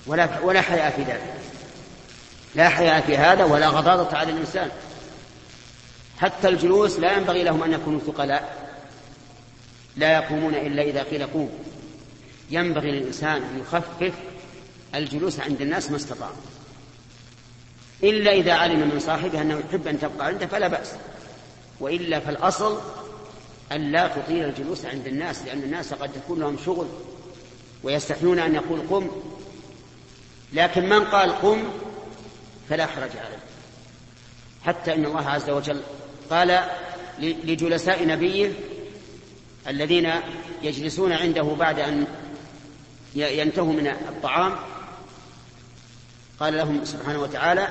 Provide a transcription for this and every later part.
ولا حياء في ذلك، لا حياء في هذا ولا غضاضة على الإنسان. حتى الجلوس لا ينبغي لهم أن يكونوا ثقلاء، لا يقومون إلا إذا قيل قوم. ينبغي للإنسان أن يخفف الجلوس عند الناس ما استطاع، إلا إذا علم من صاحبه أنه يحب أن تبقى عنده فلا بأس، وإلا فالأصل أن لا تطيل الجلوس عند الناس، لأن الناس قد يكون لهم شغل ويستحيون أن يقول قم. لكن من قال قم فلا حرج عليه، حتى إن الله عز وجل قال لجلساء نبيه الذين يجلسون عنده بعد أن ينتهوا من الطعام، قال لهم سبحانه وتعالى: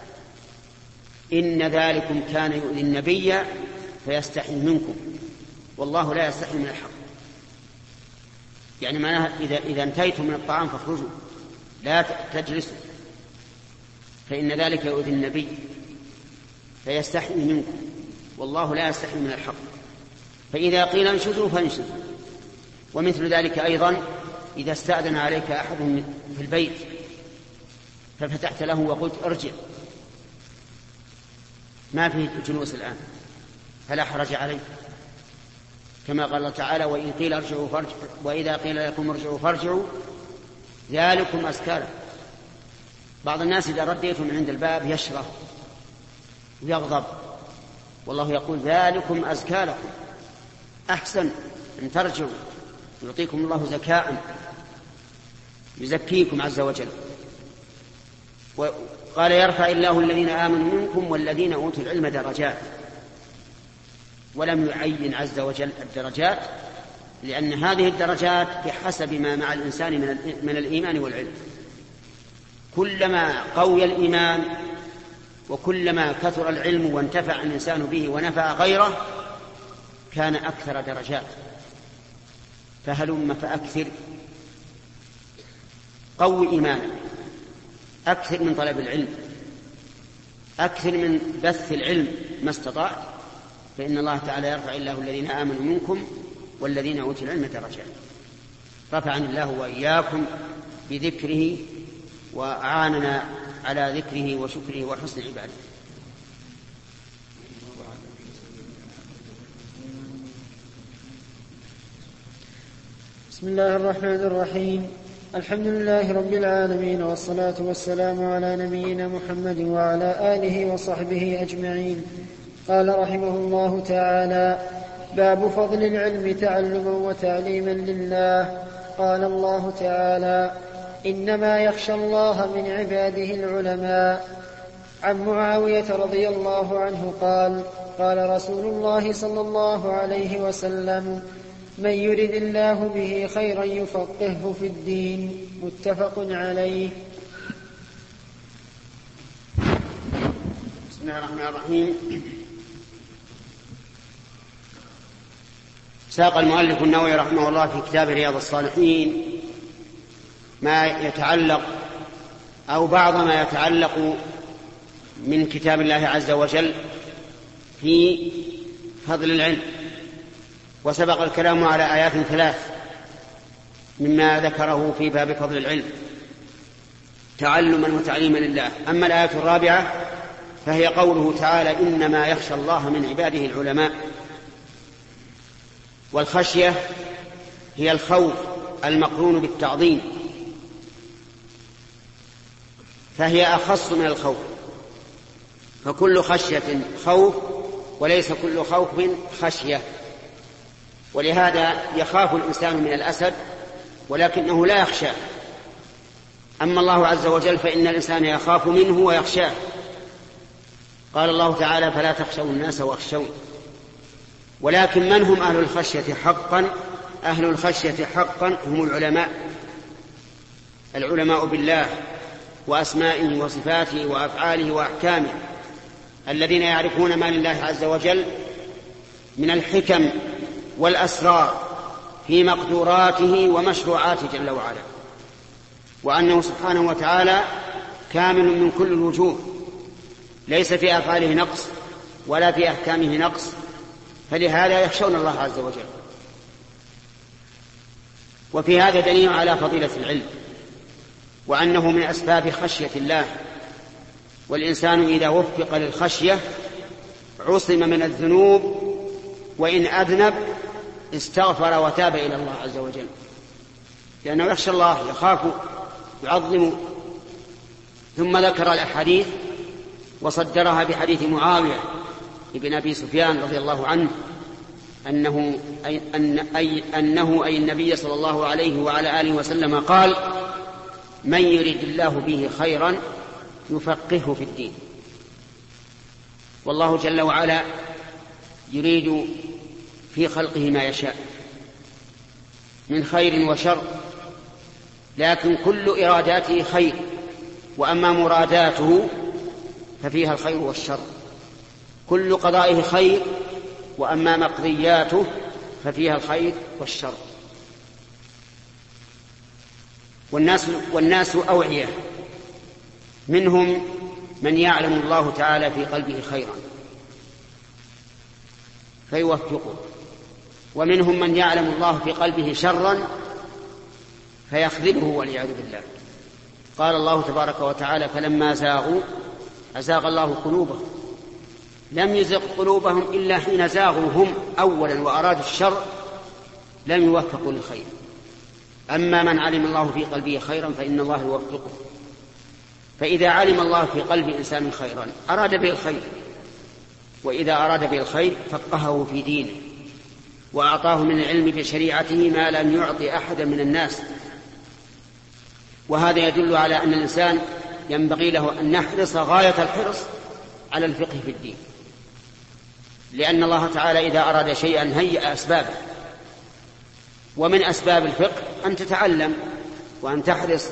إن ذلكم كان يؤذي النبي فيستحي منكم والله لا يستحي من الحق. يعني معناها إذا انتهيتم من الطعام فاخرجوا، لا تجلسوا، فإن ذلك يؤذي النبي فيستحي منكم والله لا يستحي من الحق. فإذا قيل انشزوا فانشزوا. ومثل ذلك أيضا إذا استأذن عليك أحد في البيت ففتحت له وقلت ارجع، ما فيه جلوس الآن، فلا حرج عليه، كما قال الله تعالى: وإن قيل ارجعوا فارجعوا، وإذا قيل لكم ارجعوا فارجعوا ذلكم أزكى لكم. بعض الناس إذا رديتم من عند الباب يشرف ويغضب، والله يقول: ذلكم أزكى لكم، أحسن أن ترجعوا، يعطيكم الله زكاء، يزكيكم عز وجل. وقال: يرفع الله الذين آمنوا منكم والذين أوتوا العلم درجات. ولم يعين عز وجل الدرجات، لأن هذه الدرجات بحسب ما مع الإنسان من الإيمان والعلم. كلما قوي الإيمان وكلما كثر العلم وانتفع الإنسان به ونفع غيره كان أكثر درجات. فهلم فأكثر، قوي إيمانا، أكثر من طلب العلم، أكثر من بث العلم ما استطعت، فإن الله تعالى: يرفع الله الذين آمنوا منكم والذين أوتوا العلم درجات. رفعني الله وإياكم بذكره وأعاننا على ذكره وشكره وحسن عباده. بسم الله الرحمن الرحيم. الحمد لله رب العالمين، والصلاة والسلام على نبينا محمد وعلى آله وصحبه أجمعين. قال رحمه الله تعالى: باب فضل العلم تعلما وتعليما لله. قال الله تعالى: إنما يخشى الله من عباده العلماء. عن معاوية رضي الله عنه قال: قال رسول الله صلى الله عليه وسلم: من يرد الله به خيرا يفقهه في الدين. متفق عليه. بسم الله الرحمن الرحيم. ساق المؤلف النووي رحمه الله في كتاب رياض الصالحين ما يتعلق أو بعض ما يتعلق من كتاب الله عز وجل في فضل العلم. وسبق الكلام على آيات 3 مما ذكره في باب فضل العلم تعلما وتعليما لله. أما الآية 4 فهي قوله تعالى: إنما يخشى الله من عباده العلماء. والخشية هي الخوف المقرون بالتعظيم، فهي أخص من الخوف، فكل خشية خوف وليس كل خوف خشية. ولهذا يخاف الإنسان من الأسد ولكنه لا يخشاه. أما الله عز وجل فإن الإنسان يخاف منه ويخشاه. قال الله تعالى: فلا تخشوا الناس واخشون. ولكن من هم أهل الخشية حقا؟ أهل الخشية حقا هم العلماء بالله وأسمائه وصفاته وأفعاله وأحكامه، الذين يعرفون ما لله عز وجل من الحكم والأسرار في مقدوراته ومشروعاته جل وعلا، وأنه سبحانه وتعالى كامل من كل الوجوه، ليس في أفعاله نقص ولا في أحكامه نقص، فلهذا يخشون الله عز وجل. وفي هذا دليل على فضيلة العلم، وأنه من أسباب خشية الله، والإنسان إذا وفق للخشية عصم من الذنوب، وإن أذنب استغفر وتاب إلى الله عز وجل، لأنه يخشى الله، يخاف، يعظم. ثم ذكر الأحاديث وصدرها بحديث معاوية ابن أبي سفيان رضي الله عنه أنه أي النبي صلى الله عليه وعلى آله وسلم قال: من يريد الله به خيرا يفقهه في الدين. والله جل وعلا يريد في خلقه ما يشاء من خير وشر، لكن كل إراداته خير، وأما مراداته ففيها الخير والشر. كل قضائه خير، وأما مقضياته ففيها الخير والشر. والناس أوعية، منهم من يعلم الله تعالى في قلبه خيرا فيوفقه، ومنهم من يعلم الله في قلبه شرا فيخذله والعياذ بالله. قال الله تبارك وتعالى: فلما زاغوا أزاغ الله قلوبهم. لم يزغ قلوبهم إلا حين زاغوا هم أولا وأرادوا الشر، لم يوفقوا للخير. أما من علم الله في قلبه خيرا فإن الله يوفقه. فإذا علم الله في قلب إنسان خيرا أراد به الخير، وإذا أراد به الخير فقهه في دينه، وأعطاه من العلم بشريعته ما لم يعطي أحدا من الناس. وهذا يدل على أن الإنسان ينبغي له أن يحرص غاية الحرص على الفقه في الدين، لأن الله تعالى إذا أراد شيئا هيأ أسبابه، ومن أسباب الفقه أن تتعلم وأن تحرص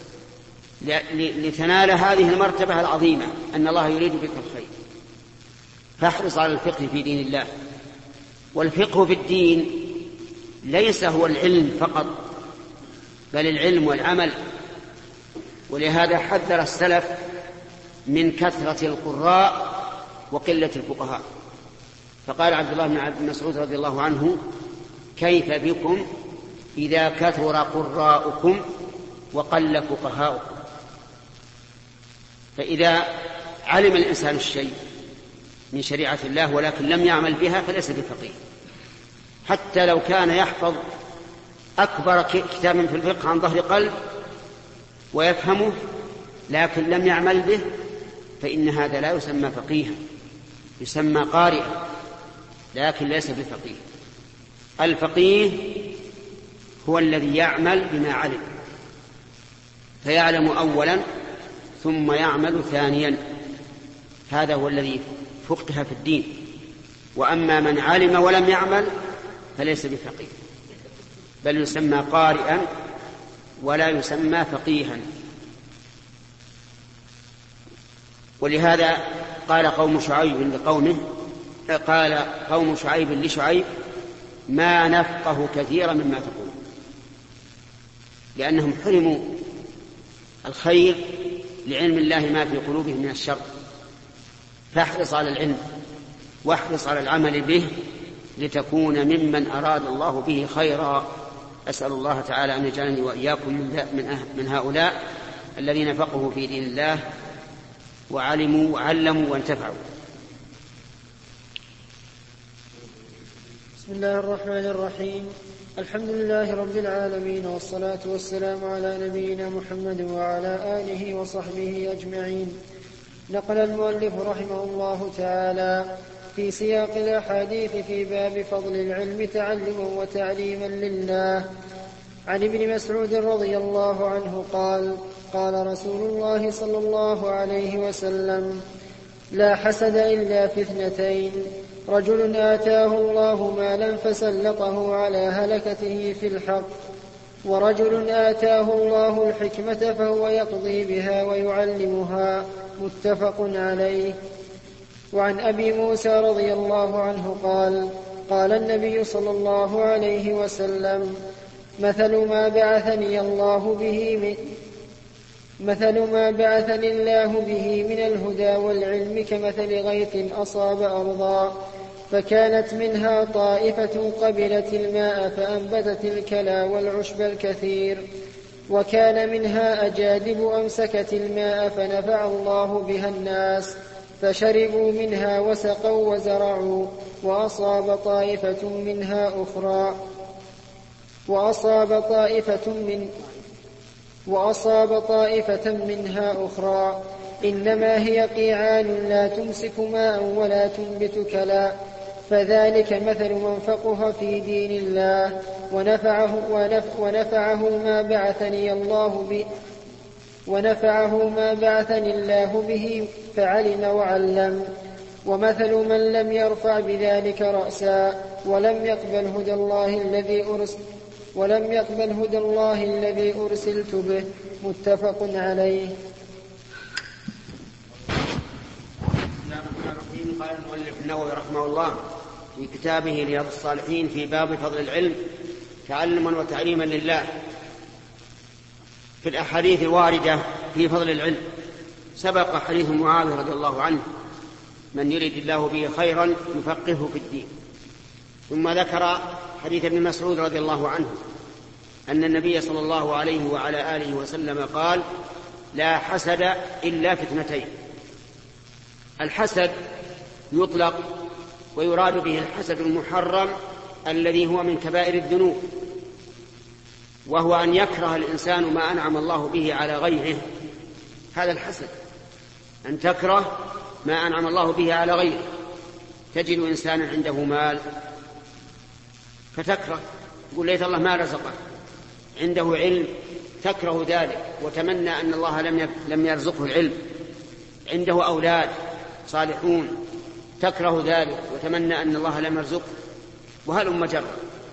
لتنال هذه المرتبة العظيمة أن الله يريد بك الخير. فاحرص على الفقه في دين الله. والفقه في الدين ليس هو العلم فقط، بل العلم والعمل. ولهذا حذر السلف من كثرة القراء وقلة الفقهاء. فقال عبد الله بن مسعود رضي الله عنه: كيف بكم إذا كثر قراؤكم وقل فقهاؤكم؟ فإذا علم الإنسان الشيء من شريعة الله ولكن لم يعمل بها فليس بفقيه، حتى لو كان يحفظ أكبر كتاب في الفقه عن ظهر قلب ويفهمه لكن لم يعمل به، فإن هذا لا يسمى فقيها، يسمى قارئا لكن ليس بفقيه. الفقيه هو الذي يعمل بما علم، فيعلم أولا ثم يعمل ثانيا، هذا هو الذي فقه في الدين. وأما من علم ولم يعمل فليس بفقيه، بل يسمى قارئا ولا يسمى فقيها. ولهذا قال قوم شعيب لشعيب: ما نفقه كثيرا مما تقول، لأنهم حرموا الخير لعلم الله ما في قلوبهم من الشر. فاحرص على العلم واحرص على العمل به لتكون ممن أراد الله به خيرا. أسأل الله تعالى أن يجعلني وإياكم من هؤلاء الذين فقهوا في دين الله وعلموا وعلموا وانتفعوا. بسم الله الرحمن الرحيم. الحمد لله رب العالمين، والصلاة والسلام على نبينا محمد وعلى آله وصحبه أجمعين. نقل المؤلف رحمه الله تعالى في سياق الأحاديث في باب فضل العلم تعلما وتعليما لله عن ابن مسعود رضي الله عنه قال: قال رسول الله صلى الله عليه وسلم: لا حسد إلا في اثنتين: رجل آتاه الله مالا فسلطه على هلكته في الحق، ورجل آتاه الله الحكمة فهو يقضي بها ويعلمها. متفق عليه. وعن أبي موسى رضي الله عنه قال: قال النبي صلى الله عليه وسلم: مثل ما بعثني الله به من الهدى والعلم كمثل غيث أصاب أرضا فكانت منها طائفة قبلت الماء فأنبتت الكلى والعشب الكثير، وكان منها أجادب أمسكت الماء فنفع الله بها الناس فشربوا منها وسقوا وزرعوا وأصاب طائفة منها أخرى إنما هي قيعان لا تمسك ماء ولا تنبت كلا فذلك مثل من فقه في دين الله ونفعه ما بعثني الله به فعلم وعلم ومثل من لم يرفع بذلك رأسا ولم يقبل هدى الله الذي أرسلت به متفق عليه. قال المؤلف النووي رحمه الله في كتابه رياض الصالحين في باب فضل العلم تعلما وتعليما لله. في الأحاديث الواردة في فضل العلم سبق حديث معاذ رضي الله عنه من يريد الله به خيرا يفقهه في الدين، ثم ذكر حديث ابن مسعود رضي الله عنه أن النبي صلى الله عليه وعلى آله وسلم قال: لا حسد إلا في اثنتين. الحسد يطلق ويراد به الحسد المحرم الذي هو من كبائر الذنوب، وهو أن يكره الإنسان ما أنعم الله به على غيره. هذا الحسد، أن تكره ما أنعم الله به على غيره. تجد إنسانا عنده مال فتكره، تقول ليت الله ما رزقه. عنده علم تكره ذلك وتمنى أن الله لم يرزقه العلم. عنده أولاد صالحون تكره ذلك وتمنى أن الله لم يرزقه، وهلم جرا.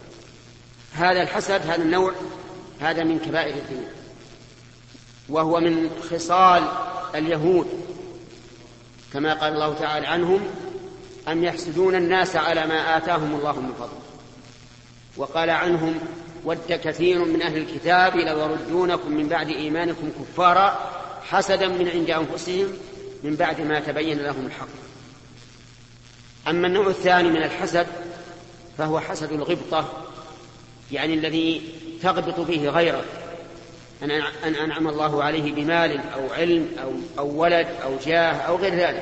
هذا الحسد، هذا النوع، هذا من كبائر الذنوب، وهو من خصال اليهود، كما قال الله تعالى عنهم: أم يحسدون الناس على ما آتاهم الله من فضله. وقال عنهم: ود كثير من أهل الكتاب لو يردونكم من بعد إيمانكم كفارا حسدا من عند أنفسهم من بعد ما تبين لهم الحق. أما النوع الثاني من الحسد فهو حسد الغبطة، يعني الذي تغبط به غيرك، أن أنعم الله عليه بمال أو علم أو ولد أو جاه أو غير ذلك.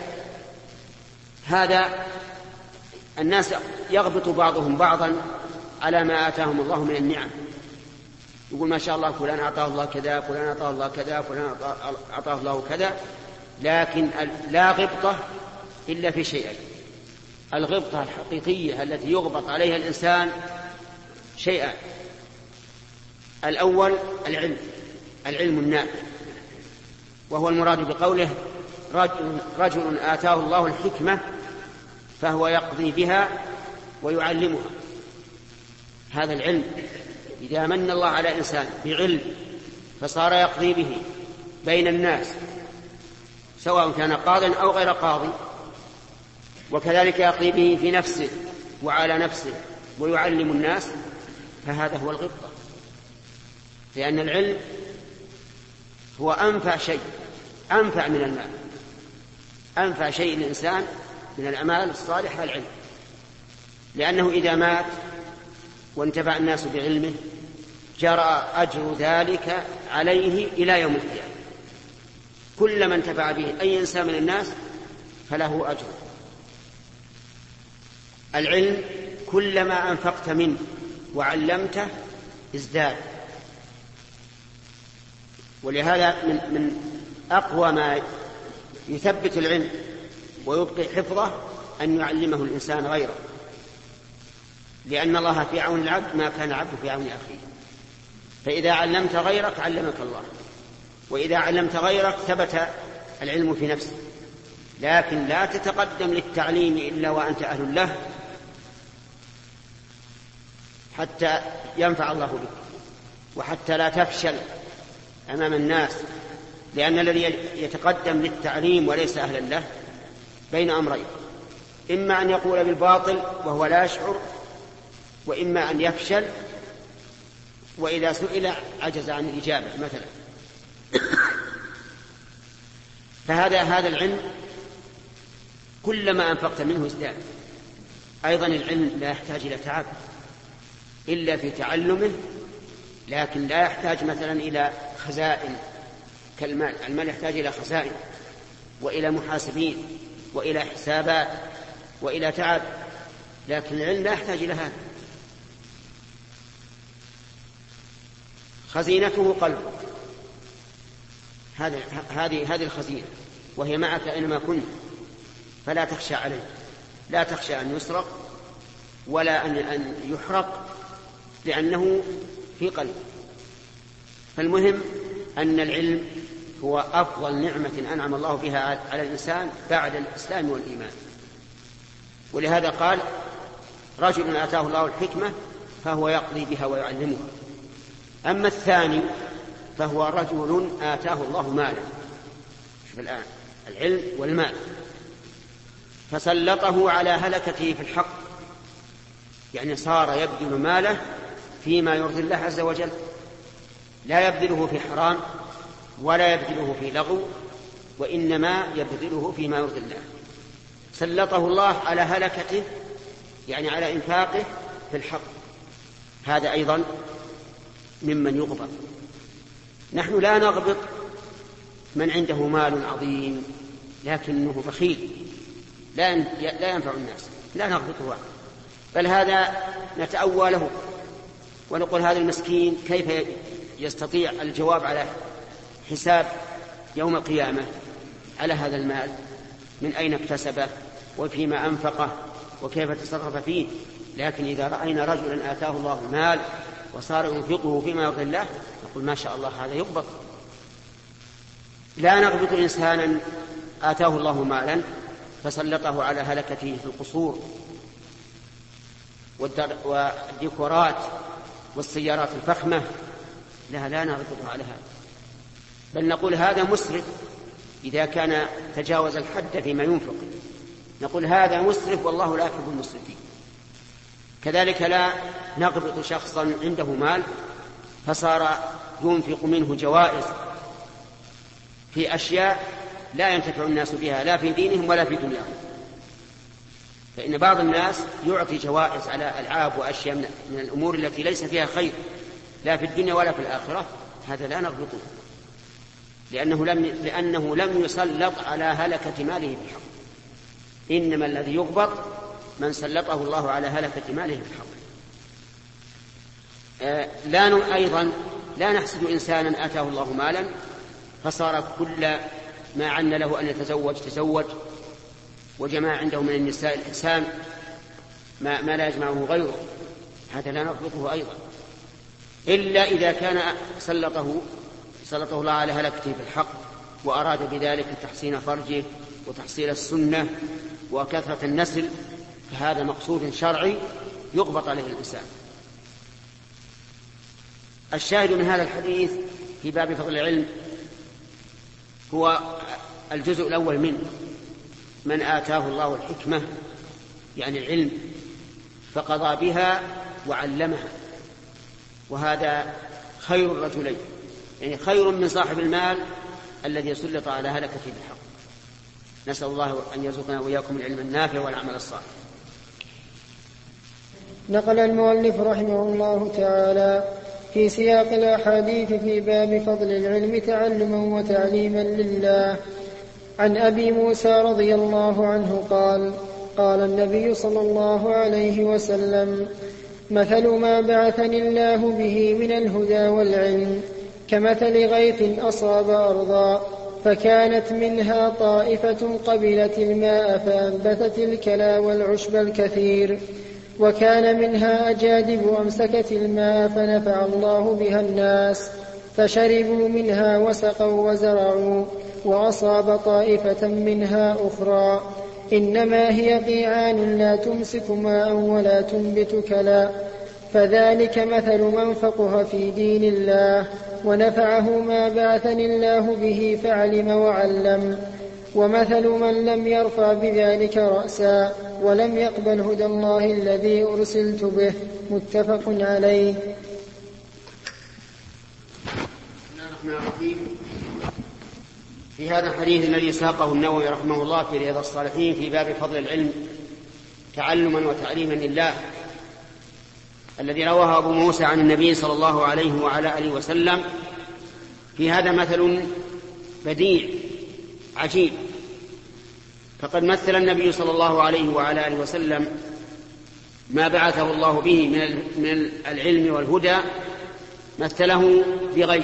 هذا الناس يغبط بعضهم بعضا على ما آتاهم الله من النعم، يقول ما شاء الله فلان أعطاه الله كذا، فلان أعطاه الله كذا، فلان أعطاه الله كذا، لكن لا غبطة إلا في شيئين. الغبطة الحقيقية التي يغبط عليها الإنسان شيئان: الأول العلم النافع، وهو المراد بقوله: رجل آتاه الله الحكمة فهو يقضي بها ويعلمها. هذا العلم إذا من الله على إنسان بعلم فصار يقضي به بين الناس سواء كان قاضٍ أو غير قاضٍ، وكذلك يقضي به في نفسه وعلى نفسه ويعلم الناس، فهذا هو الغبطة. لأن العلم هو أنفع شيء، أنفع من المال. أنفع شيء للإنسان من الأعمال الصالحة العلم، لأنه إذا مات وانتفع الناس بعلمه جرى أجر ذلك عليه إلى يوم القيامة. كلما انتفع به أي إنسان من الناس فله أجر. العلم كلما أنفقت منه وعلمته ازداد. ولهذا من أقوى ما يثبت العلم ويبقي حفظه أن يعلمه الإنسان غيره، لأن الله في عون العبد ما كان العبد في عون أخيه. فإذا علمت غيرك علمك الله، وإذا علمت غيرك ثبت العلم في نفسك. لكن لا تتقدم للتعليم إلا وأنت أهل له حتى ينفع الله بك، وحتى لا تفشل أمام الناس، لأن الذي يتقدم للتعليم وليس أهلا له بين أمرين: إما أن يقول بالباطل وهو لا يشعر، وإما أن يفشل وإذا سئل عجز عن الإجابة مثلا. فهذا العلم كلما أنفقت منه ازداد. أيضا العلم لا يحتاج إلى تعب إلا في تعلمه لكن لا يحتاج مثلا إلى خزائن كالمال. المال يحتاج إلى خزائن وإلى محاسبين وإلى حسابات وإلى تعب، لكن العلم لا يحتاج إلى هذا. خزينته قلبك، هذه الخزينة، وهي معك أينما كنت، فلا تخشى عليه، لا تخشى أن يسرق ولا أن يحرق، لأنه في قلبك. فالمهم أن العلم هو أفضل نعمة أنعم الله بها على الإنسان بعد الإسلام والإيمان. ولهذا قال: رجل آتاه الله الحكمة فهو يقضي بها ويعلمها. أما الثاني فهو رجل آتاه الله مالا. شوف الآن العلم والمال، فسلطه على هلكته في الحق، يعني صار يبذل ماله فيما يرضي الله عز وجل، لا يبذله في حرام ولا يبذله في لغو، وإنما يبذله فيما يرضي الله. سلطه الله على هلكته، يعني على إنفاقه في الحق. هذا أيضا ممن يغبط. نحن لا نغبط من عنده مال عظيم لكنه بخيل لا ينفع الناس، لا نغبطه، بل هذا نتأوله ونقول هذا المسكين كيف يستطيع الجواب على حساب يوم القيامة على هذا المال، من أين اكتسبه وفيما أنفقه وكيف تصرف فيه. لكن إذا رأينا رجلا آتاه الله المال وصار ينفقه فيما يرضي الله نقول ما شاء الله هذا يغبط. لا نغبط إنسانا آتاه الله مالا فسلطه على هلكته في القصور والديكورات والسيارات الفخمة، لا نغبطه على هذا، بل نقول هذا مسرف إذا كان تجاوز الحد فيما ينفق، نقول هذا مسرف والله لا يحب المسرفين. كذلك لا نغبط شخصا عنده مال فصار ينفق منه جوائز في أشياء لا ينتفع الناس بها لا في دينهم ولا في دنياهم. فإن بعض الناس يعطي جوائز على ألعاب وأشياء من الأمور التي ليس فيها خير لا في الدنيا ولا في الآخرة، هذا لا نغبطه، لأنه لم يسلط على هلكة ماله بالحق. إنما الذي يغبط من سلطه الله على هلكة ماله بالحق. أيضا لا نحسد إنسانا آتاه الله مالا فصار كل ما عن له أن يتزوج تزوج، وجماع عنده من النساء الإحسان ما لا يجمعه غيره، هذا لا نغبطه أيضا، إلا إذا كان سلطه الله على هلكته بالحق وأراد بذلك تحسين فرجه وتحصيل السنة وكثرة النسل، فهذا مقصود شرعي يغبط عليه الإنسان. الشاهد من هذا الحديث في باب فضل العلم هو الجزء الأول منه: من آتاه الله الحكمة، يعني العلم، فقضى بها وعلمها، وهذا خير الرجلين، يعني خير من صاحب المال الذي سلط على هلكته بالحق. نسأل الله أن يرزقنا وإياكم العلم النافع والعمل الصالح. نقل المؤلف رحمه الله تعالى في سياق الأحاديث في باب فضل العلم تعلما وتعليما لله عن أبي موسى رضي الله عنه قال: قال النبي صلى الله عليه وسلم: مثل ما بعثني الله به من الهدى والعلم كمثل غيث أصاب أرضا فكانت منها طائفة قبلت الماء فأنبتت الكلى والعشب الكثير، وكان منها أجادب أمسكت الماء فنفع الله بها الناس فشربوا منها وسقوا وزرعوا، وأصاب طائفة منها أخرى إنما هي قيعان لا تمسك ماء ولا تنبت كلا، فذلك مثل من فقه في دين الله ونفعه ما بعثني الله به فعلم وعلم، ومثل من لم يرفع بذلك رأسا ولم يقبل هدى الله الذي أرسلت به. متفق عليه. في هذا الحديث الذي ساقه النووي رحمه الله في رياض الصالحين في باب فضل العلم تعلما وتعليما لله، الذي رواه أبو موسى عن النبي صلى الله عليه وعلى آله وسلم. في هذا مثل بديع عجيب، فقد مثل النبي صلى الله عليه وعلى آله وسلم ما بعثه الله به من العلم والهدى، مثله بغيث،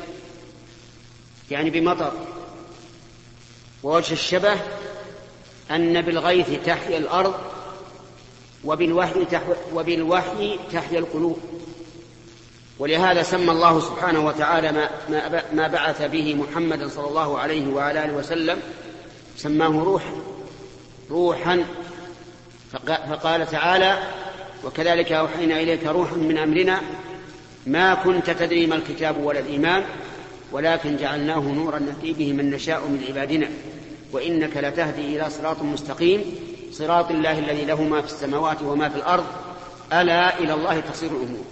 يعني بمطر. ووجه الشبه أن بالغيث تحيا الأرض، وبالوحي تحيا القلوب. ولهذا سمى الله سبحانه وتعالى ما بعث به محمدا صلى الله عليه وعلى آله وسلم سماه روحا. فقال تعالى: وكذلك أوحينا إليك روحا من أمرنا ما كنت تدري ما الكتاب ولا الإيمان ولكن جعلناه نورا نهدي به من نشاء من عبادنا وإنك لتهدي إلى صراط مستقيم صراط الله الذي له ما في السماوات وما في الأرض ألا إلى الله تصير الأمور.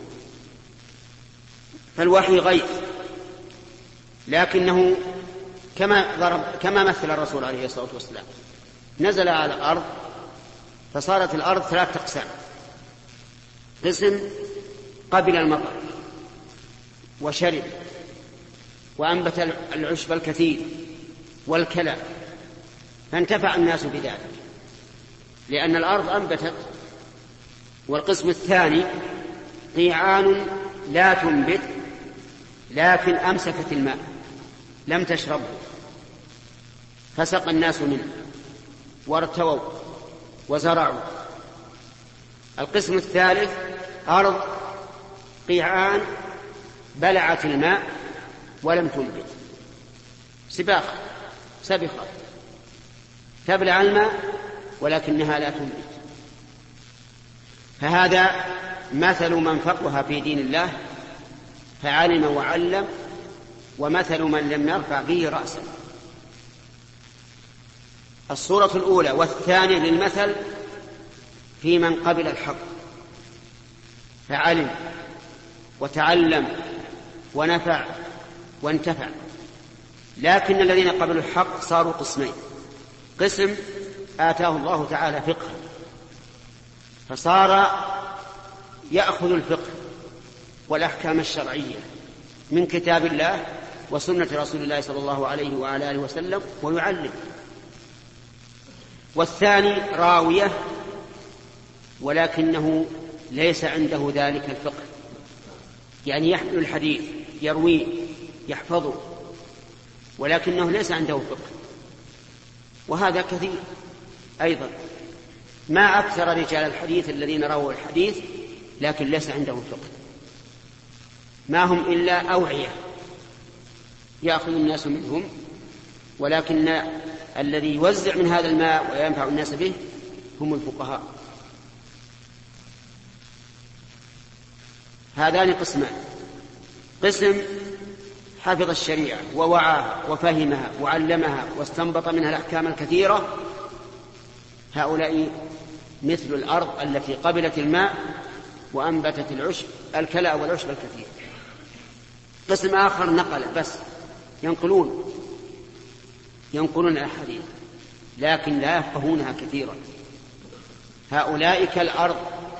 فالوحي غيث، لكنه كما مثل الرسول عليه الصلاة والسلام، نزل على الأرض فصارت الأرض 3 أقسام: قسم قبل المطر وشرب وأنبت العشب الكثير والكلى، فانتفع الناس بذلك لأن الأرض أنبتت. والقسم الثاني قيعان لا تنبت لكن أمسكت الماء لم تشربه فسق الناس منه وارتووا وزرعوا. القسم الثالث أرض قيعان بلعت الماء ولم تنبت، سبخة تبلع الماء ولكنها لا تنبت. فهذا مثل من فقه في دين الله فعلم وعلم، ومثل من لم يرفع به رأسا. الصورة الأولى والثانية للمثل في من قبل الحق فعلم وتعلم ونفع وانتفع. لكن الذين قبلوا الحق صاروا قسمين: قسم آتاه الله تعالى فقه فصار يأخذ الفقه والأحكام الشرعية من كتاب الله وسنة رسول الله صلى الله عليه وعلى آله وسلم ويعلم. والثاني راوية ولكنه ليس عنده ذلك الفقه، يعني يحمل الحديث يرويه يحفظه ولكنه ليس عنده فقه، وهذا كثير أيضا. ما أكثر رجال الحديث الذين رووا الحديث لكن ليس عندهم فقه، ما هم إلا أوعية يأخذ الناس منهم، ولكن الذي يوزع من هذا الماء وينفع الناس به هم الفقهاء. هذان قسمان: قسم حفظ الشريعة ووعاها وفهمها وعلمها واستنبط منها الأحكام الكثيرة، هؤلاء مثل الأرض التي قبلت الماء وأنبتت الكلى والعشب الكثير. قسم آخر نقل بس، ينقلون الأحاديث لكن لا يفقهونها كثيرا. هؤلاء كالأرض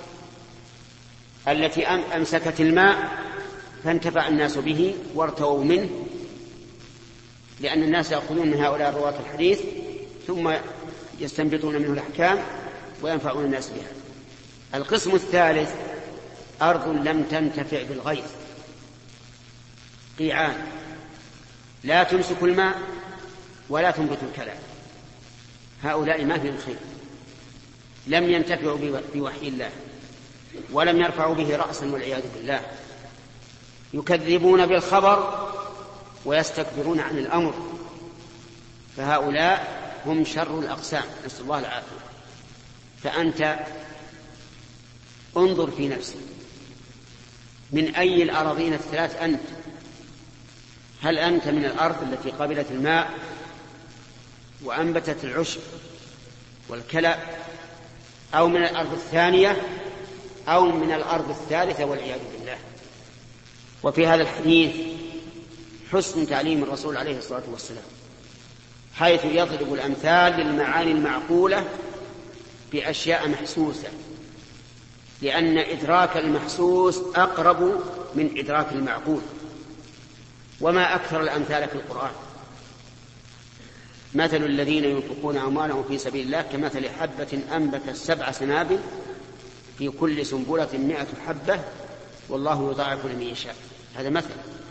التي أمسكت الماء فانتفع الناس به وارتووا منه، لأن الناس يأخذون من هؤلاء رواة الحديث ثم يستنبطون منه الأحكام وينفعون الناس بها. القسم الثالث أرض لم تنتفع بالغيث، قيعان لا تمسك الماء ولا تنبت الكلى، هؤلاء ما فيهم خير، لم ينتفعوا بوحي الله ولم يرفعوا به رأسا والعياذ بالله، يكذبون بالخبر ويستكبرون عن الأمر. فهؤلاء هم شر الأقسام، نسأل الله العافية. فأنت انظر في نفسك، من أي الأراضين الثلاث أنت؟ هل أنت من الأرض التي قبلت الماء وأنبتت العشب والكلى، أو من الأرض الثانية، أو من الأرض الثالثة والعياذ بالله؟ وفي هذا الحديث حسن تعليم الرسول عليه الصلاة والسلام، حيث يضرب الأمثال للمعاني المعقولة بأشياء محسوسة لأن إدراك المحسوس أقرب من إدراك المعقول. وما أكثر الأمثال في القرآن. مثل الذين ينفقون أموالهم في سبيل الله كمثل حبة أنبتت 7 سنابل في كل سنبلة 100 حبة والله يضاعف لمن يشاء. هذا مثل.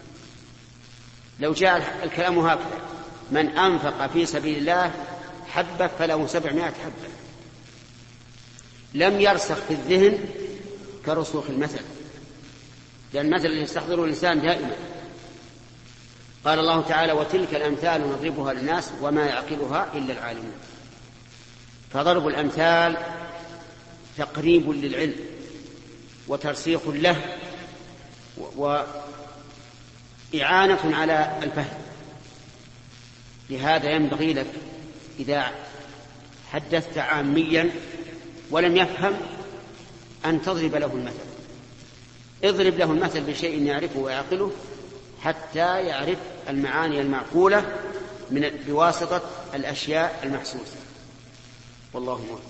لو جاء الكلام هكذا: من أنفق في سبيل الله حبة فله 700 حبة، لم يرسخ في الذهن كرسوخ المثل، لأن المثل يستحضره الإنسان دائما. قال الله تعالى: وتلك الأمثال نضربها للناس وما يعقلها إلا العالمون. فضرب الأمثال تقريب للعلم وترسيخ له وإعانة على الفهم. لهذا ينبغي لك إذا حدثت عاميا ولم يفهم أن تضرب له المثل. اضرب له المثل بشيء يعرفه ويعقله حتى يعرف المعاني المعقولة بواسطة الأشياء المحسوسة. والله موفق.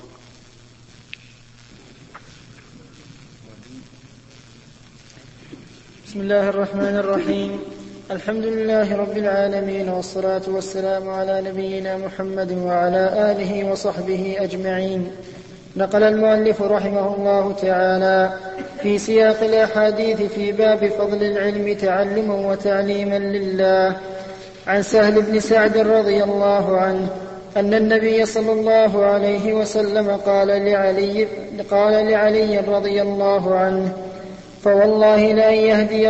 بسم الله الرحمن الرحيم. الحمد لله رب العالمين، والصلاة والسلام على نبينا محمد وعلى آله وصحبه أجمعين. نقل المؤلف رحمه الله تعالى في سياق الأحاديث في باب فضل العلم تعلما وتعليما لله عن سهل بن سعد رضي الله عنه أن النبي صلى الله عليه وسلم قال لعلي رضي الله عنه: فوالله لأن يهدي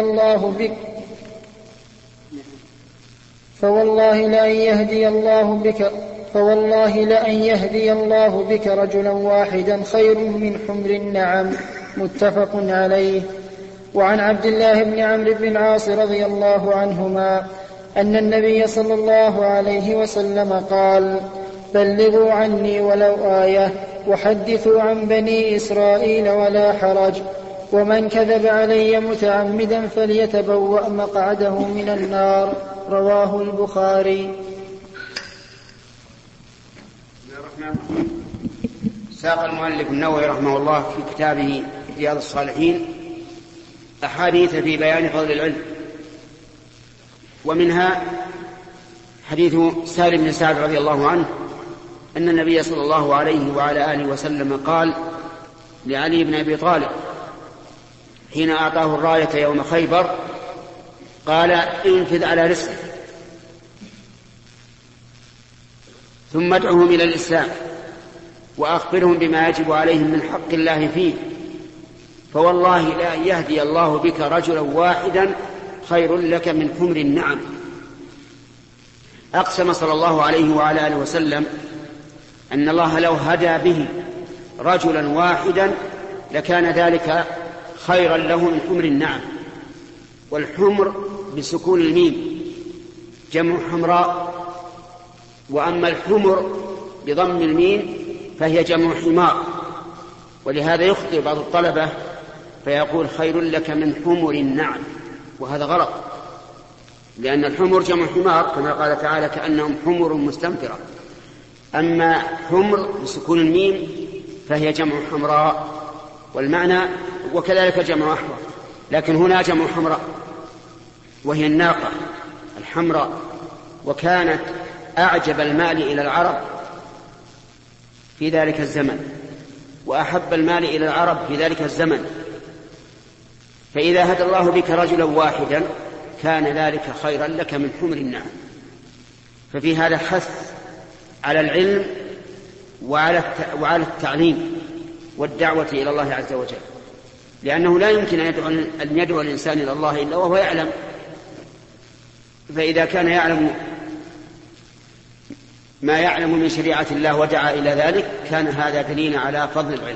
الله بك رجلا واحدا خير من حمر النعم. متفق عليه. وعن عبد الله بن عمرو بن العاص رضي الله عنهما أن النبي صلى الله عليه وسلم قال: بلغوا عني ولو آية وحدثوا عن بني إسرائيل ولا حرج، ومن كذب علي متعمدا فليتبوأ مقعده من النار. رواه البخاري. ساق المؤلف النووي رحمه الله في كتابه رياض الصالحين أحاديث في بيان فضل العلم، ومنها حديث سهل بن سعد رضي الله عنه أن النبي صلى الله عليه وعلى آله وسلم قال لعلي بن أبي طالب حين أعطاه الراية يوم خيبر: قال: انفذ على رسله ثم ادعهم إلى الإسلام وأخبرهم بما يجب عليهم من حق الله فيه، فوالله لا يهدي الله بك رجلا واحدا خير لك من حمر النعم. أقسم صلى الله عليه وعلى آله وسلم أن الله لو هدى به رجلا واحدا لكان ذلك خيرا له من حمر النعم. والحمر بسكون الميم جمع حمراء، وأما الحمر بضم الميم فهي جمع حمار. ولهذا يخطئ بعض الطلبة فيقول: خير لك من حمر النعم، وهذا غلط، لأن الحمر جمع حمار كما قال تعالى: كأنهم حمر مستنفرة. أما حمر بسكون الميم فهي جمع حمراء، والمعنى وكذلك جمع أحمر، لكن هنا جمع حمراء وهي الناقة الحمراء. وكانت أعجب المال إلى العرب في ذلك الزمن، وأحب المال إلى العرب في ذلك الزمن. فإذا هدى الله بك رجلا واحدا كان ذلك خيرا لك من حمر النعم. ففي هذا حث على العلم وعلى التعليم والدعوة إلى الله عز وجل، لأنه لا يمكن أن يدعو الإنسان إلى الله إلا وهو يعلم. فإذا كان يعلم ما يعلم من شريعة الله ودعا إلى ذلك كان هذا دليلا على فضل العلم.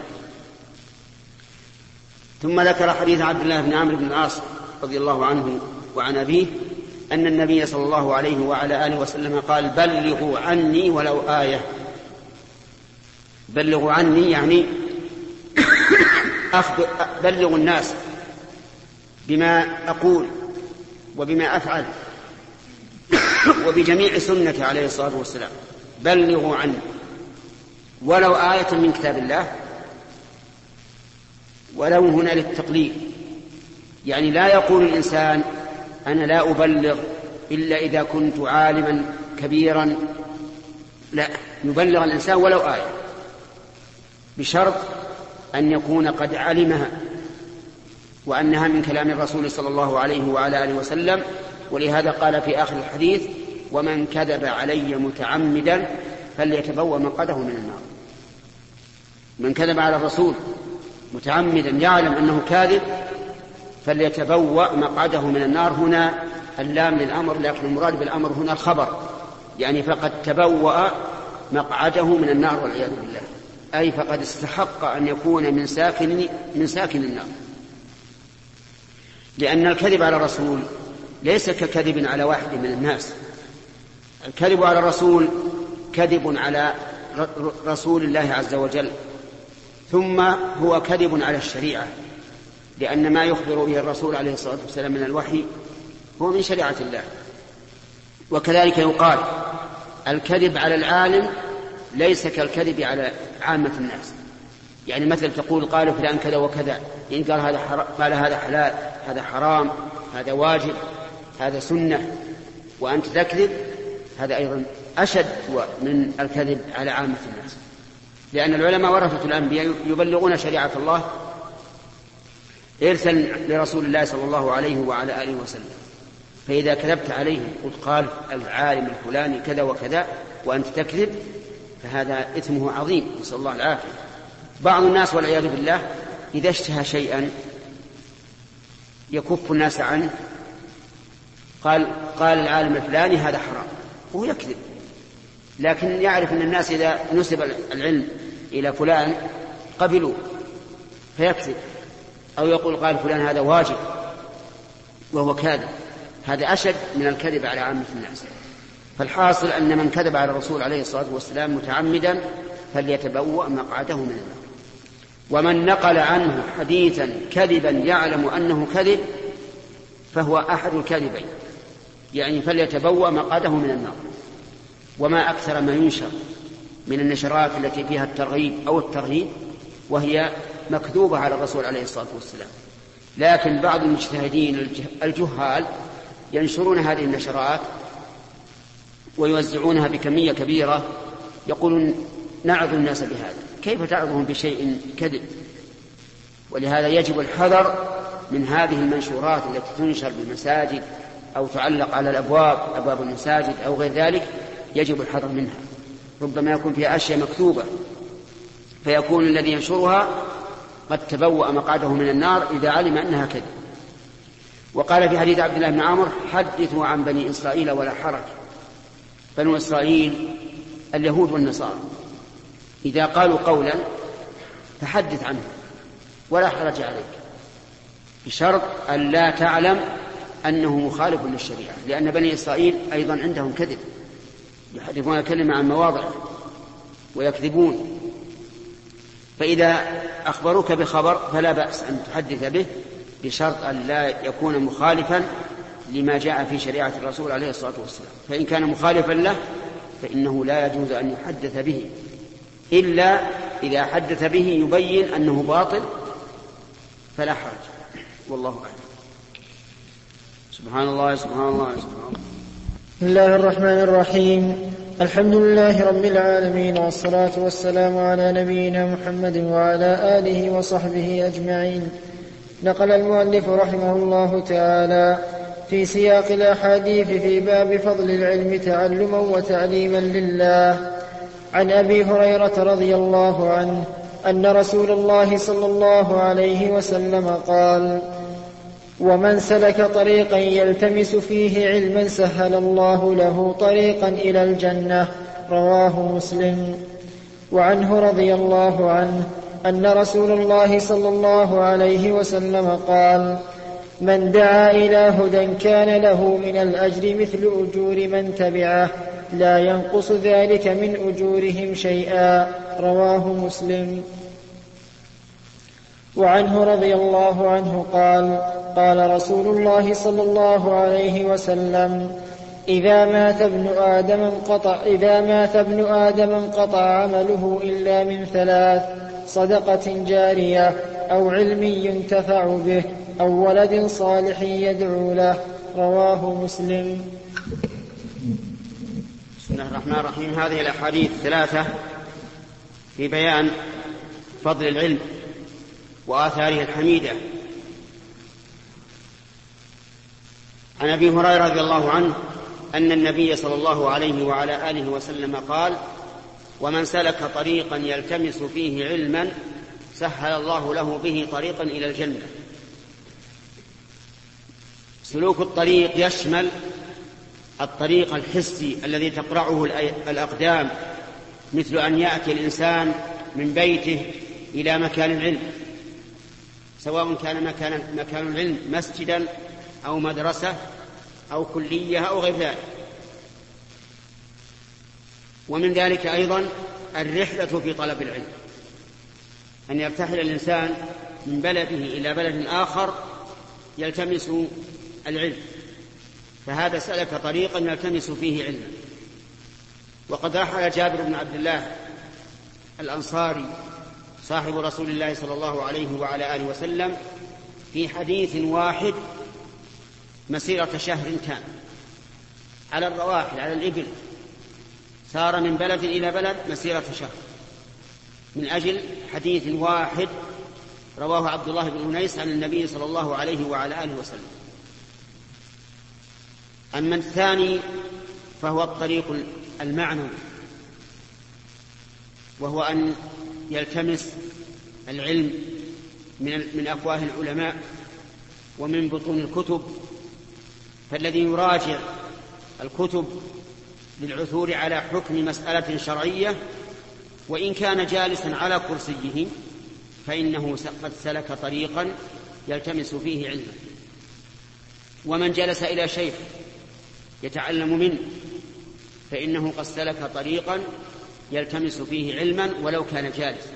ثم ذكر حديث عبد الله بن عمرو بن العاص رضي الله عنه وعن أبيه أن النبي صلى الله عليه وعلى آله وسلم قال: بلغوا عني ولو آية. بلغوا عني يعني بلغوا الناس بما أقول وبما أفعل وبجميع سنته عليه الصلاة والسلام. بلغوا عني ولو آية من كتاب الله، ولو هنا للتقليل، يعني لا يقول الإنسان أنا لا أبلغ إلا إذا كنت عالما كبيرا، لا، يبلغ الإنسان ولو آية بشرط أن يكون قد علمها وأنها من كلام الرسول صلى الله عليه وعلى آله وسلم. ولهذا قال في آخر الحديث ومن كذب علي متعمدا فليتبوأ مقعده من النار. من كذب على الرسول متعمدا يعلم أنه كاذب فليتبوأ مقعده من النار. هنا اللام للأمر، لكن المراد بالأمر هنا الخبر، يعني فقد تبوأ مقعده من النار والعياذ بالله، أي فقد استحق أن يكون من ساكن النار. لأن الكذب على الرسول ليس ككذب على واحد من الناس. الكذب على الرسول كذب على رسول الله عز وجل، ثم هو كذب على الشريعة، لأن ما يخبر به الرسول عليه الصلاة والسلام من الوحي هو من شريعة الله. وكذلك يقال الكذب على العالم ليس كالكذب على عامة الناس. يعني مثل تقول قال فلان كذا وكذا، يعني قال هذا حلال، هذا حرام، هذا واجب، هذا سنة، وأنت تكذب، هذا أيضا أشد من الكذب على عامة الناس. لأن العلماء ورثة الأنبياء يبلغون شريعة الله إرثا لرسول الله صلى الله عليه وعلى آله وسلم. فإذا كذبت عليه قلت قال العالم الفلاني كذا وكذا وأنت تكذب، فهذا إثمه عظيم، نسأل الله العافية. بعض الناس والعياذ بالله إذا اشتهى شيئا يكف الناس عنه، قال العالم الفلاني هذا حرام، وهو يكذب، لكن يعرف أن الناس إذا نسب العلم إلى فلان قبلوا فيكذب، أو يقول قال فلان هذا واجب وهو كاذب. هذا أشد من الكذب على عامة الناس. فالحاصل أن من كذب على الرسول عليه الصلاة والسلام متعمدا فليتبوأ مقعده من النار. ومن نقل عنه حديثا كذبا يعلم أنه كذب فهو أحد الكاذبين، يعني فليتبوأ مقعده من النار. وما أكثر ما ينشر من النشرات التي فيها الترغيب أو الترهيب وهي مكذوبة على الرسول عليه الصلاة والسلام، لكن بعض المجتهدين الجهال ينشرون هذه النشرات ويوزعونها بكمية كبيرة، يقولون نعظ الناس بهذا. كيف تعظهم بشيء كذب؟ ولهذا يجب الحذر من هذه المنشورات التي تنشر بالمساجد أو تعلق على أبواب المساجد أو غير ذلك، يجب الحذر منها. ربما يكون فيها أشياء مكتوبة فيكون الذي ينشرها قد تبوأ مقعده من النار إذا علم أنها كذب. وقال في حديث عبد الله بن عمرو حدثوا عن بني إسرائيل ولا حرج. بنو إسرائيل اليهود والنصارى إذا قالوا قولا فحدث عنه ولا حرج عليك، بشرط أن لا تعلم أنه مخالف للشريعة، لأن بني إسرائيل أيضا عندهم كذب، يحدثون الكلمة عن مواضع ويكذبون. فإذا أخبروك بخبر فلا بأس أن تحدث به بشرط أن لا يكون مخالفا لما جاء في شريعة الرسول عليه الصلاة والسلام. فإن كان مخالفا له فإنه لا يجوز أن يحدث به، إلا إذا حدث به يبين أنه باطل فلا حرج، والله أعلم. سبحان الله سبحان الله سبحان الله. بسم الله الرحمن الرحيم. الحمد لله رب العالمين، والصلاة والسلام على نبينا محمد وعلى آله وصحبه أجمعين. نقل المؤلف رحمه الله تعالى في سياق الأحاديث في باب فضل العلم تعلما وتعليما لله عن أبي هريرة رضي الله عنه أن رسول الله صلى الله عليه وسلم قال: ومن سلك طريقا يلتمس فيه علما سهل الله له طريقا إلى الجنة. رواه مسلم. وعنه رضي الله عنه أن رسول الله صلى الله عليه وسلم قال: من دعا إلى هدى كان له من الأجر مثل أجور من تبعه لا ينقص ذلك من أجورهم شيئا. رواه مسلم. وعنه رضي الله عنه قال: قال رسول الله صلى الله عليه وسلم: إذا مات ابن آدم انقطع عمله إلا من ثلاث: صدقة جارية أو علم ينتفع به أو ولد صالح يدعو له. رواه مسلم. بسم الله الرحمن الرحيم. هذه الأحاديث 3 في بيان فضل العلم وآثاره الحميدة. عن أبي هريرة رضي الله عنه أن النبي صلى الله عليه وعلى آله وسلم قال: ومن سلك طريقا يلتمس فيه علما سهل الله له به طريقا إلى الجنة. سلوك الطريق يشمل الطريق الحسي الذي تقرعه الأقدام، مثل أن يأتي الإنسان من بيته إلى مكان العلم، سواء كان مكان العلم مسجدا أو مدرسة أو كلية أو غير ذلك. ومن ذلك أيضا الرحلة في طلب العلم، أن يرتحل الإنسان من بلده إلى بلد آخر يلتمس العلم، فهذا سلك طريقا يلتمس فيه علما. وقد رحل جابر بن عبد الله الأنصاري صاحب رسول الله صلى الله عليه وعلى آله وسلم في حديث واحد مسيرة شهر كان على الرواحل على الإبل، سار من بلد إلى بلد مسيرة شهر من أجل حديث واحد رواه عبد الله بن أنيس عن النبي صلى الله عليه وعلى آله وسلم. أما الثاني فهو الطريق المعنوي، وهو أن يلتمس العلم من أفواه العلماء ومن بطون الكتب. فالذي يراجع الكتب للعثور على حكم مسألة شرعية وإن كان جالسا على كرسيه فإنه قد سلك طريقا يلتمس فيه علما. ومن جلس إلى شيخ يتعلم منه فإنه قد سلك طريقا يلتمس فيه علما ولو كان جالسا.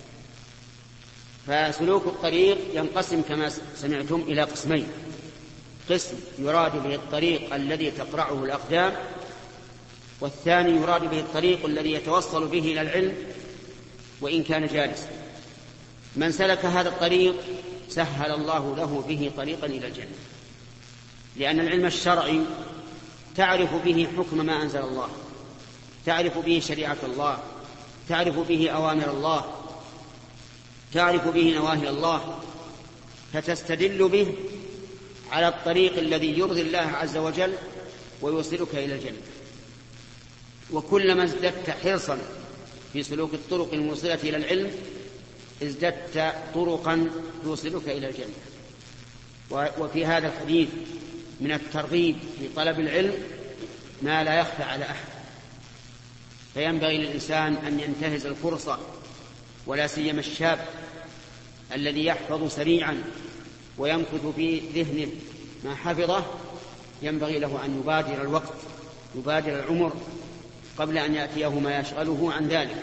فسلوك الطريق ينقسم كما سمعتم إلى قسمين: قسم يراد به الطريق الذي تقرعه الأقدام، والثاني يراد به الطريق الذي يتوصل به إلى العلم وإن كان جالسا. من سلك هذا الطريق سهل الله له به طريقا إلى الجنة، لأن العلم الشرعي تعرف به حكم ما أنزل الله، تعرف به شريعة الله، تعرف به أوامر الله، تعرف به نواهي الله، فتستدل به على الطريق الذي يرضي الله عز وجل ويوصلك إلى الجنة. وكلما ازددت حرصا في سلوك الطرق الموصلة إلى العلم ازددت طرقا توصلك إلى الجنة. وفي هذا الحديث من الترغيب في طلب العلم ما لا يخفى على أحد، فينبغي للإنسان أن ينتهز الفرصة، ولا سيما الشاب الذي يحفظ سريعا ويمكث في ذهنه ما حفظه، ينبغي له أن يبادر الوقت، يبادر العمر قبل أن يأتيه ما يشغله عن ذلك.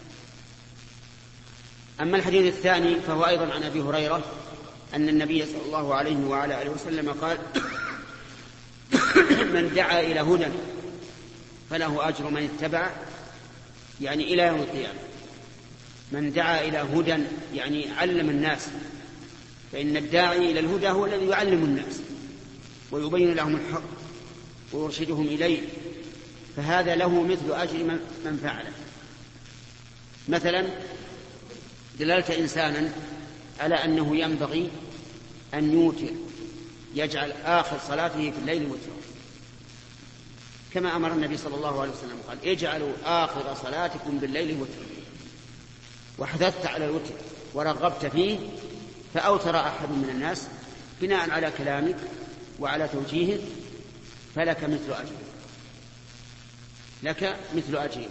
أما الحديث الثاني فهو أيضا عن أبي هريرة أن النبي صلى الله عليه وعلى آله وسلم قال: من دعا إلى هدى فله أجر من اتبع، يعني إلى يوم القيامة. من دعا إلى هدى يعني علم الناس، فإن الداعي إلى الهدى هو الذي يعلم الناس ويبين لهم الحق ويرشدهم إليه، فهذا له مثل أجر من فعله. مثلا دللت إنسانا على أنه ينبغي أن يوتر، يجعل آخر صلاته في الليل وترا، كما أمر النبي صلى الله عليه وسلم قال: اجعلوا آخر صلاتكم بالليل وترا. وحثثت على الوتر ورغبت فيه فأوتر أحد من الناس بناء على كلامك وعلى توجيهك، فلك مثل أجره، لك مثل أجره.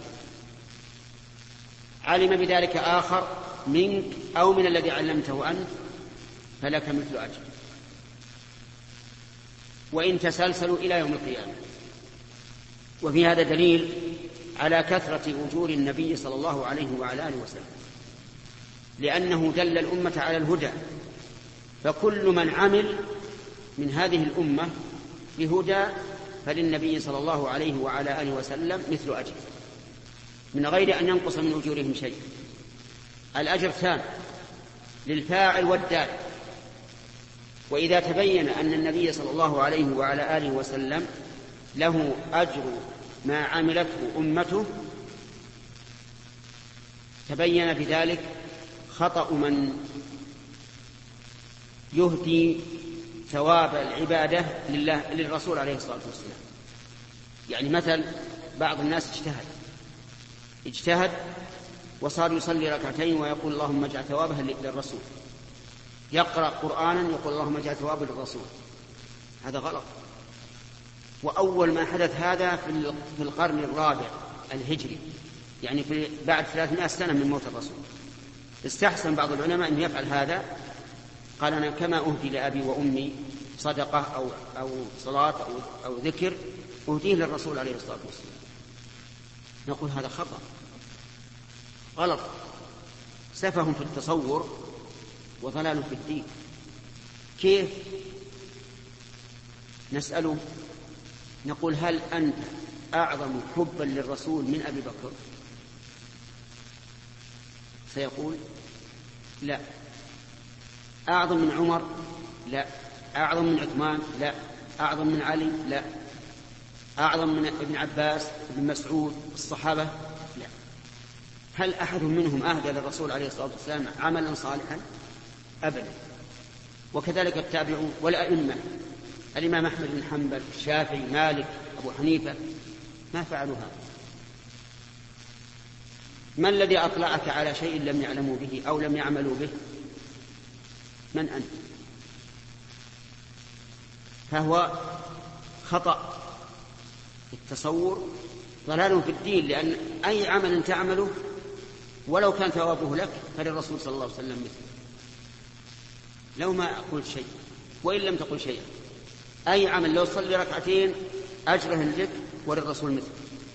علم بذلك آخر منك أو من الذي علمته أنت فلك مثل أجره، وإن تسلسلوا إلى يوم القيامة. وفي هذا دليل على كثرة أجور النبي صلى الله عليه وعلى آله وسلم، لأنه دل الأمة على الهدى، فكل من عمل من هذه الأمة بهدى فللنبي صلى الله عليه وعلى آله وسلم مثل أجر من غير أن ينقص من أجورهم شيء. الأجر تام للفاعل والدال. وإذا تبين أن النبي صلى الله عليه وعلى آله وسلم له أجر ما عملته أمته تبين بذلك خطأ من يهدي ثواب العبادة للرسول عليه الصلاة والسلام. يعني مثل بعض الناس اجتهد وصار يصلي ركعتين ويقول اللهم اجعل ثوابها للرسول، يقرأ قرآنا يقول اللهم اجعل ثوابه للرسول. هذا غلط. وأول ما حدث هذا في القرن الرابع الهجري، يعني بعد 300 سنة من موت الرسول. استحسن بعض العلماء أن يفعل هذا، قال أنا كما أهدي لأبي وأمي صدقة أو صلاة أو ذكر أهديه للرسول عليه الصلاة والسلام. نقول هذا خطأ غلط، سفه في التصور وضلال في الدين. كيف؟ نسأله نقول هل أنت أعظم حبا للرسول من أبي بكر؟ سيقول لا. أعظم من عمر؟ لا. أعظم من عثمان؟ لا. أعظم من علي؟ لا. أعظم من ابن عباس ابن مسعود الصحابة؟ لا. هل أحد منهم أهدى للرسول عليه الصلاة والسلام عملا صالحا؟ أبدا. وكذلك التابعون والأئمة، الإمام أحمد بن حنبل، الشافعي، مالك، أبو حنيفة، ما فعلوا هذا. ما الذي أطلعك على شيء لم يعلموا به أو لم يعملوا به؟ من أنت؟ فهو خطأ التصور، ضلال في الدين، لأن أي عمل تعمله ولو كان ثوابه لك فللرسول صلى الله عليه وسلم مثله، لو ما قلت شيء وإن لم تقل شيئا. أي عمل لو صلي ركعتين أجره لك وللرسول مثله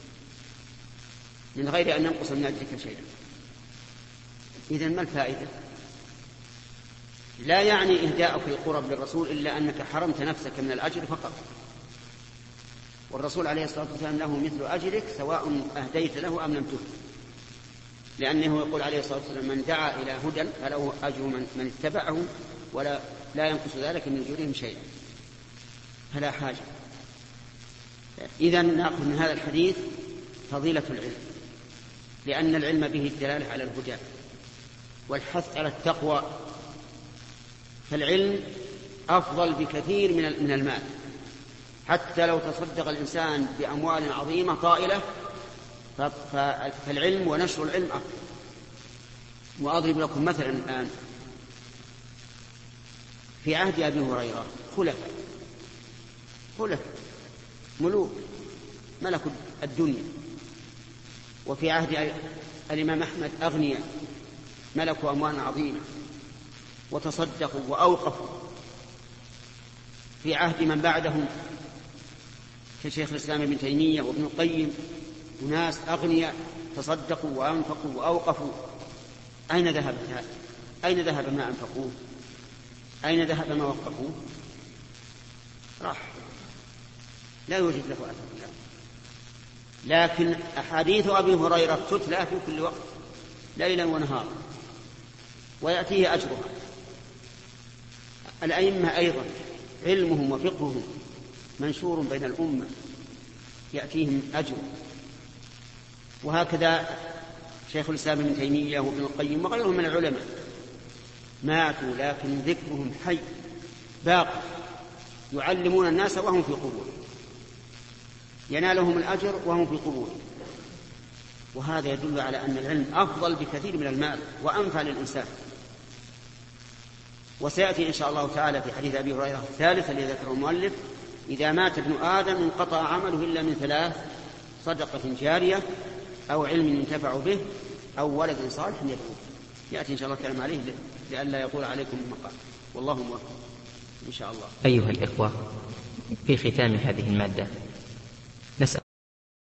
من غير أن ينقص من أجرك شيئا. إذن ما الفائدة؟ لا يعني إهداءك القرب للرسول إلا أنك حرمت نفسك من الأجر فقط، والرسول عليه الصلاة والسلام له مثل أجرك سواء أهديت له أم لم تهد، لأنه يقول عليه الصلاة والسلام من دعا إلى هدى فله أجر من اتبعه ولا ينقص ذلك من أجورهم شيئا، فلا حاجة. إذن نأخذ من هذا الحديث فضيلة العلم، لأن العلم به الدلالة على الهدى والحث على التقوى، فالعلم أفضل بكثير من المال. حتى لو تصدق الإنسان بأموال عظيمة طائلة فالعلم ونشر العلم أفضل. وأضرب لكم مثلا الآن في عهد أبي هريرة خلفاء ملوك ملكوا الدنيا، وفي عهد الإمام أحمد أغنياء ملكوا أموال عظيمة وتصدقوا وأوقفوا. في عهد من بعدهم كشيخ الإسلام ابن تيمية وابن القيم وناس أغنياء تصدقوا وأنفقوا وأوقفوا. أين ذهب ما أنفقوه؟ أين ذهب ما وقفوه؟ راح، لا يوجد له أثر. لكن أحاديث أبي هريرة تتلى في كل وقت ليلا ونهارا ويأتيه أجرها. الأئمة أيضا علمهم وفقههم منشور بين الأمة يأتيهم أجر. وهكذا شيخ الإسلام ابن تيمية وابن القيم وغيرهم من العلماء ماتوا لكن ذكرهم حي باقي، يعلمون الناس وهم في قبور، ينالهم الأجر وهم في قبور. وهذا يدل على أن العلم أفضل بكثير من المال وأنفع للإنسان. وسيأتي إن شاء الله تعالى في حديث أبي هريرة الثالث الذي ذكره المؤلف: إذا مات ابن آدم انقطع عمله إلا من ثلاث: صدقة جارية أو علم ينتفع به أو ولد صالح يدعو. يأتي إن شاء الله الكلام عليه لئلا يطول عليكم المقام، والله موفق إن شاء الله. أيها الإخوة، في ختام هذه المادة